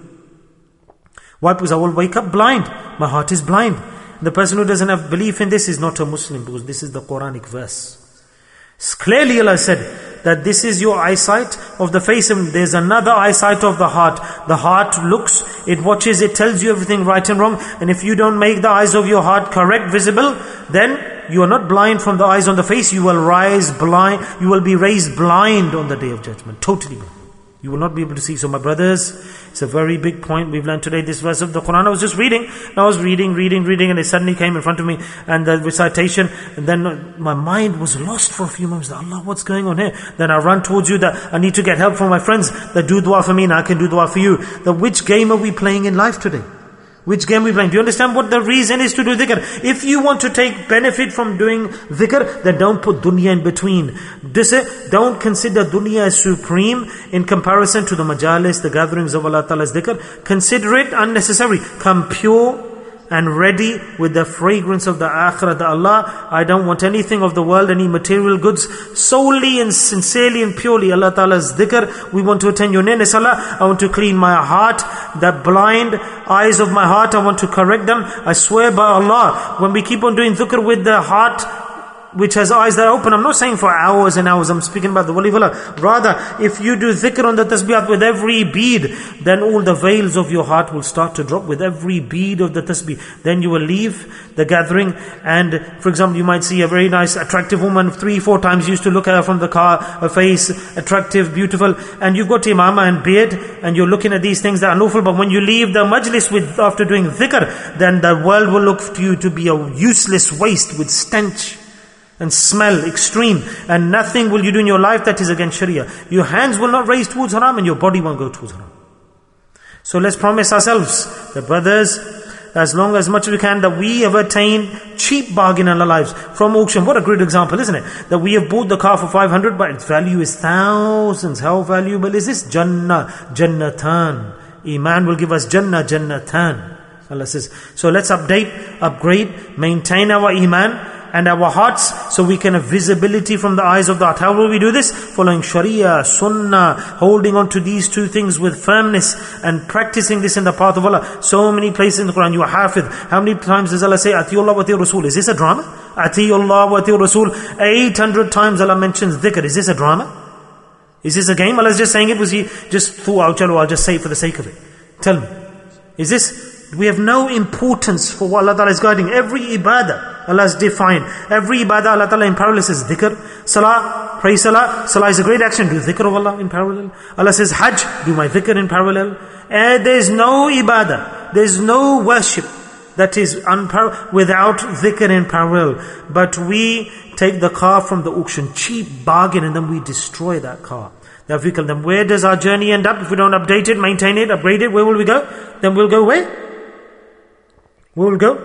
Why? Because I will wake up blind. My heart is blind. The person who doesn't have belief in this is not a Muslim, because this is the Quranic verse. Clearly Allah said that this is your eyesight of the face, and there's another eyesight of the heart. The heart looks, it watches, it tells you everything right and wrong. And if you don't make the eyes of your heart correct, visible, then you are not blind from the eyes on the face. You will rise blind. You will be raised blind on the day of judgment. Totally blind. You will not be able to see. So my brothers, it's a very big point. We've learned today this verse of the Quran. I was just reading. And I was reading, reading, reading, and it suddenly came in front of me, and the recitation, and then my mind was lost for a few moments. Allah, what's going on here? Then I run towards you that I need to get help from my friends that do dua for me, and I can do dua for you. That which game are we playing in life today? Which game are we playing? Do you understand what the reason is to do dhikr? If you want to take benefit from doing dhikr, then don't put dunya in between. This, don't consider dunya as supreme in comparison to the majalis, the gatherings of Allah Ta'ala's dhikr. Consider it unnecessary. Come pure and ready with the fragrance of the akhirah. That Allah, I don't want anything of the world, any material goods, solely and sincerely and purely Allah Ta'ala's dhikr. We want to attend your nearness, Allah. I want to clean my heart, the blind eyes of my heart, I want to correct them. I swear by Allah, when we keep on doing dhikr with the heart which has eyes that are open, I'm not saying for hours and hours, I'm speaking about the wali of Allah. Rather, if you do dhikr on the tasbih with every bead, then all the veils of your heart will start to drop with every bead of the tasbih. Then you will leave the gathering, and for example, you might see a very nice, attractive woman, three, four times you used to look at her from the car, her face, attractive, beautiful, and you've got imama and beard, and you're looking at these things that are lawful, but when you leave the majlis with, after doing dhikr, then the world will look to you to be a useless waste with stench. and smell extreme, and nothing will you do in your life that is against Sharia. Your hands will not raise towards haram, and your body won't go towards haram. So let's promise ourselves, the brothers, as long as much as we can, that we have attained cheap bargain in our lives from auction. What a great example, isn't it? That we have bought the car for five hundred, but its value is thousands. How valuable is this? Jannah, Jannatan. Iman will give us Jannah, Jannatan. Allah says, so let's update, upgrade, maintain our Iman and our hearts, so we can have visibility from the eyes of the heart. How will we do this? Following Sharia, Sunnah, holding on to these two things with firmness, and practicing this in the path of Allah. So many places in the Quran, you are hafidh. How many times does Allah say, Atiyullah wa Atiyu Rasul? Is this a drama? Atiyullah wa Atiyu Rasul. eight hundred times Allah mentions dhikr. Is this a drama? Is this a game? Allah is just saying it, was He just thought, chalo, I'll just say it for the sake of it. Tell me. Is this, we have no importance for what Allah Ta'ala is guiding. Every ibadah Allah has defined. Every ibadah Allah Ta'ala in parallel says dhikr. Salah, pray salah. Salah is a great action. Do dhikr of Allah in parallel. Allah says hajj, do my dhikr in parallel. And there is no ibadah, there is no worship that is unpar- without dhikr in parallel. But we take the car from the auction, cheap bargain, and then we destroy that car. That vehicle. Then where does our journey end up if we don't update it, maintain it, upgrade it? Where will we go? Then we'll go where? Where will we go?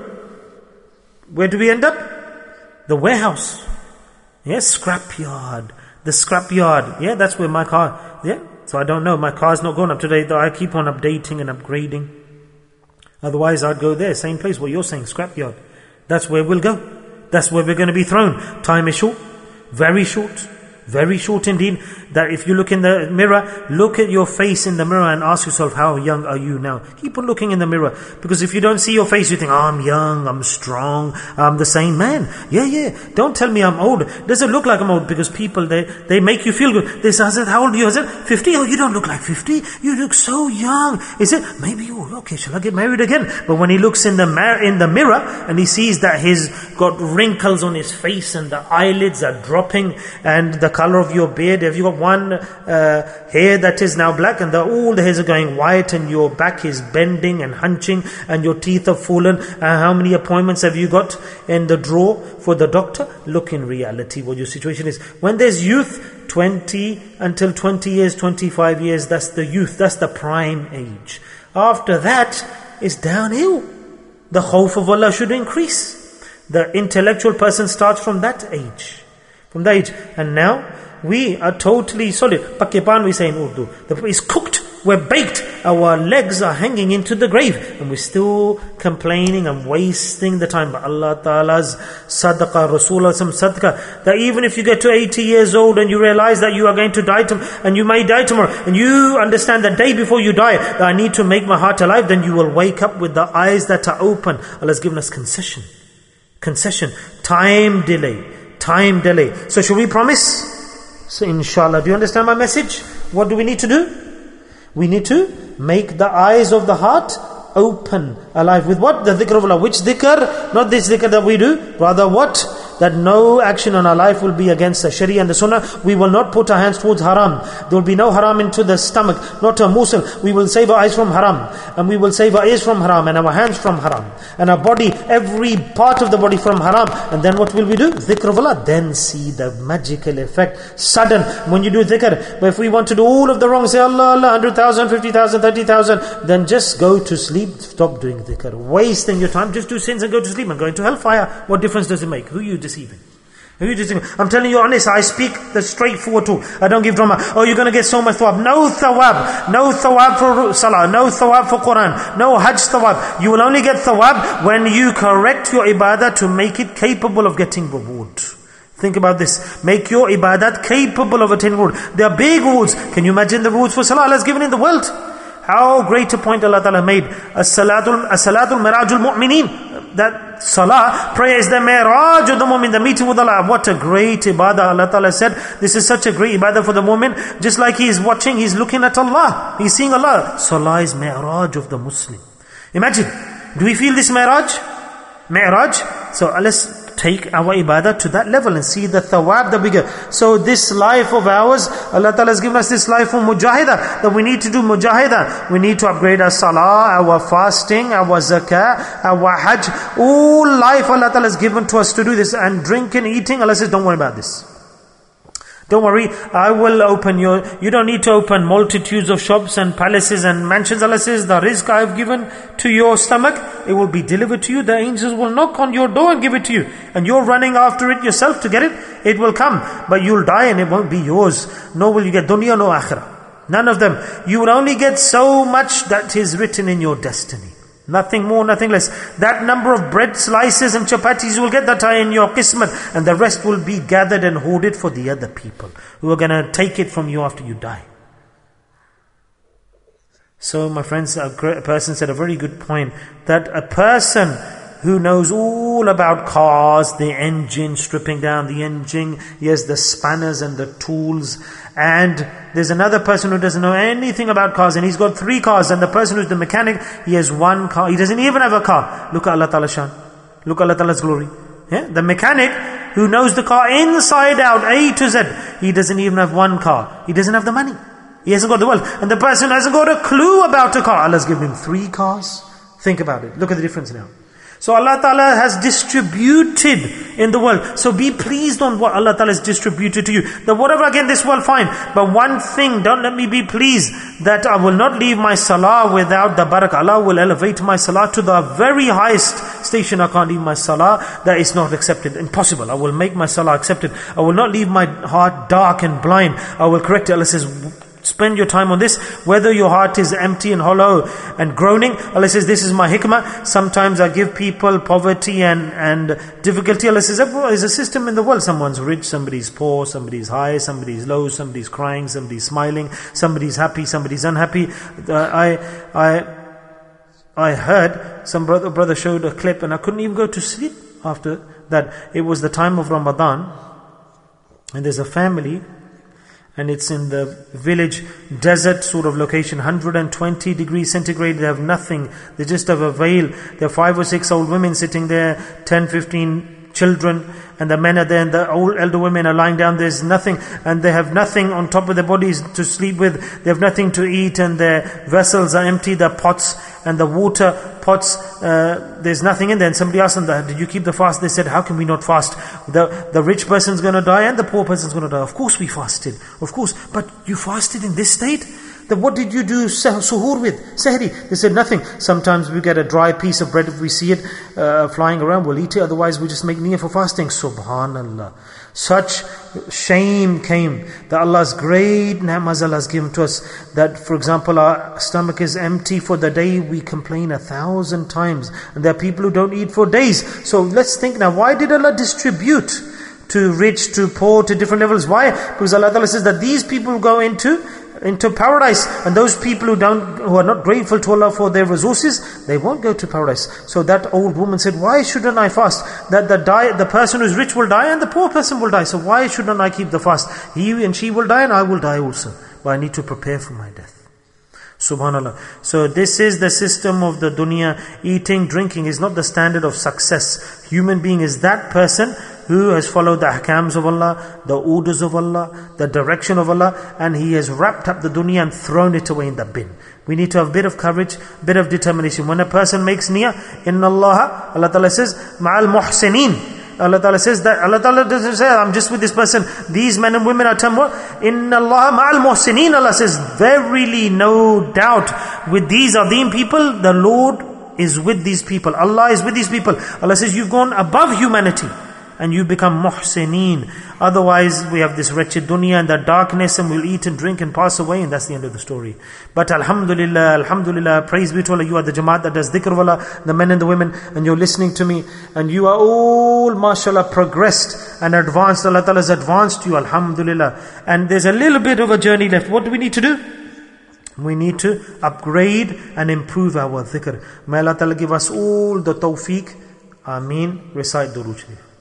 Where do we end up? The warehouse. Yes, scrap yard. The scrap yard. Yeah, that's where my car. Yeah. So I don't know. My car's not going up today, though I keep on updating and upgrading. Otherwise I'd go there, same place. What you're saying, scrap yard. That's where we'll go. That's where we're going to be thrown. Time is short. Very short. Very short indeed. That if you look in the mirror, look at your face in the mirror and ask yourself, how young are you now? Keep on looking in the mirror. Because if you don't see your face, you think, oh, I'm young, I'm strong, I'm the same man. Yeah, yeah. Don't tell me I'm old. Does it look like I'm old? Because people, they, they make you feel good. They say, Hazrat, how old are you? Hazrat, fifty? Oh, you don't look like fifty. You look so young. Is it? Maybe, oh, okay, shall I get married again? But when he looks in the, mar- in the mirror and he sees that he's got wrinkles on his face and the eyelids are dropping and the color of your beard, have you got one uh, hair that is now black and the, all the hairs are going white and your back is bending and hunching and your teeth have fallen, and how many appointments have you got in the drawer for the doctor? Look in reality what your situation is. When there's youth, twenty until twenty years, twenty-five years, that's the youth, that's the prime age. After that, it's downhill. The khawf of Allah should increase. The intellectual person starts from that age. From that age. And now, we are totally solid. Pakke we say in Urdu. It's cooked. We're baked. Our legs are hanging into the grave. And we're still complaining and wasting the time. But Allah Ta'ala's sadaqah, Rasulullah sadaqah, that even if you get to eighty years old and you realize that you are going to die tomorrow, and you may die tomorrow, and you understand the day before you die, that I need to make my heart alive, then you will wake up with the eyes that are open. Allah has given us concession. Concession. Time delay. Time delay. So should we promise? So inshallah, do you understand my message? What do we need to do? We need to make the eyes of the heart open, alive. With what? The dhikr of Allah. Which dhikr? Not this dhikr that we do. Rather what? That no action on our life will be against the Sharia and the Sunnah. We will not put our hands towards haram. There will be no haram into the stomach, not a morsel. We will save our eyes from haram. And we will save our ears from haram. And our hands from haram. And our body, every part of the body from haram. And then what will we do? Dhikr of Allah. Then see the magical effect. Sudden, when you do dhikr. But if we want to do all of the wrong, say Allah, Allah, one hundred thousand, fifty thousand, thirty thousand. Then just go to sleep. Stop doing dhikr. Wasting your time. Just do sins and go to sleep and go into hellfire. What difference does it make? Who you deceiving? Who you deceiving? I'm telling you honest, I speak the straightforward talk. I don't give drama. Oh, you're going to get so much thawab. No thawab. No thawab for salah. No thawab for Quran. No hajj thawab. You will only get thawab when you correct your ibadah to make it capable of getting reward. Think about this. Make your ibadat capable of attaining reward. There are big rewards. Can you imagine the rewards for salah Allah has given in the world? How great a point Allah Ta'ala made. As-salatul, as-salatul mirajul mu'mineen. That salah, prayer is the miraj of the mu'min, the meeting with Allah. What a great ibadah. Allah Ta'ala said, this is such a great ibadah for the mu'min. Just like he is watching, he's looking at Allah. He's seeing Allah. Salah is miraj of the Muslim. Imagine, do we feel this miraj? Miraj? So let's take our ibadah to that level and see the thawab that we get. So this life of ours, Allah Ta'ala has given us this life of mujahidah, that we need to do mujahidah. We need to upgrade our salah, our fasting, our zakah, our hajj. All life Allah Ta'ala has given to us to do this. And drinking, eating, Allah says, don't worry about this. Don't worry, I will open your, you don't need to open multitudes of shops and palaces and mansions. Allah says, the rizq I have given to your stomach, it will be delivered to you. The angels will knock on your door and give it to you. And you're running after it yourself to get it. It will come. But you'll die and it won't be yours. Nor will you get dunya, no akhirah. None of them. You will only get so much that is written in your destiny. Nothing more, nothing less. That number of bread slices and chapatis you will get, that are in your qismat. And the rest will be gathered and hoarded for the other people who are going to take it from you after you die. So my friends, a person said a very good point, that a person who knows all about cars, the engine, stripping down the engine, he has the spanners and the tools, and there's another person who doesn't know anything about cars, and he's got three cars, and the person who's the mechanic, he has one car, he doesn't even have a car. Look at Allah Ta'ala's shan. Look at Allah Ta'ala's glory. Yeah? The mechanic who knows the car inside out, A to Z, he doesn't even have one car. He doesn't have the money. He hasn't got the wealth. And the person hasn't got a clue about a car. Allah's given him three cars. Think about it. Look at the difference now. So Allah Ta'ala has distributed in the world. So be pleased on what Allah Ta'ala has distributed to you. That whatever I get in this world, fine. But one thing, don't let me be pleased, that I will not leave my salah without the barakah. Allah will elevate my salah to the very highest station. I can't leave my salah that is not accepted. Impossible. I will make my salah accepted. I will not leave my heart dark and blind. I will correct it. Allah says, spend your time on this. Whether your heart is empty and hollow and groaning, Allah says, this is my hikmah. Sometimes I give people poverty and, and difficulty. Allah says, there's a system in the world. Someone's rich, somebody's poor, somebody's high, somebody's low, somebody's crying, somebody's smiling, somebody's happy, somebody's unhappy. Uh, I I I heard some brother, brother showed a clip, and I couldn't even go to sleep after that. It was the time of Ramadan, and there's a family, and it's in the village, desert sort of location, one hundred twenty degrees centigrade. They have nothing. They just have a veil. There are five or six old women sitting there, ten, fifteen children, and the men are there, and the old elder women are lying down. There's nothing, and they have nothing on top of their bodies to sleep with. They have nothing to eat, and their vessels are empty. The pots and the water pots, uh, there's nothing in there. And somebody asked them, did you keep the fast? They said, how can we not fast? The the rich person's going to die and the poor person's going to die. Of course we fasted. Of course. But you fasted in this state? Then what did you do suhoor with? Sahri? They said nothing. Sometimes we get a dry piece of bread. If we see it uh, flying around, we'll eat it. Otherwise we just make niyyah for fasting. Subhanallah. Such shame came that Allah's great ni'mas Allah has given to us. That, for example, our stomach is empty for the day. We complain a thousand times. And there are people who don't eat for days. So let's think now, why did Allah distribute to rich, to poor, to different levels? Why? Because Allah Ta'ala says that these people go into into paradise, and those people who don't, who are not grateful to Allah for their resources, they won't go to paradise. So that old woman said, why shouldn't I fast? That the die, the person who's rich will die and the poor person will die. So why shouldn't I keep the fast? He and she will die and I will die also. But I need to prepare for my death. Subhanallah. So this is the system of the dunya. Eating, drinking is not the standard of success. Human being is that person who has followed the ahkams of Allah, the orders of Allah, the direction of Allah, and he has wrapped up the dunya and thrown it away in the bin. We need to have a bit of courage, bit of determination. When a person makes niyyah, inna Allah, Allah Ta'ala says, ma'al muhsineen. Allah Ta'ala says that, Allah Ta'ala doesn't say, I'm just with this person. These men and women are tamwa. Inna Allah ma'al muhsineen. Allah says, verily, no doubt, with these Adeem people, the Lord is with these people. Allah is with these people. Allah says, you've gone above humanity and you become muhsineen. Otherwise, we have this wretched dunya and the darkness, and we'll eat and drink and pass away, and that's the end of the story. But alhamdulillah, alhamdulillah, praise be to Allah, you are the Jamaat that does dhikr of Allah, the men and the women, and you're listening to me, and you are all, mashallah, progressed and advanced. Allah Ta'ala has advanced you, alhamdulillah. And there's a little bit of a journey left. What do we need to do? We need to upgrade and improve our dhikr. May Allah Ta'ala give us all the tawfiq. Ameen. Recite Durood Sharif.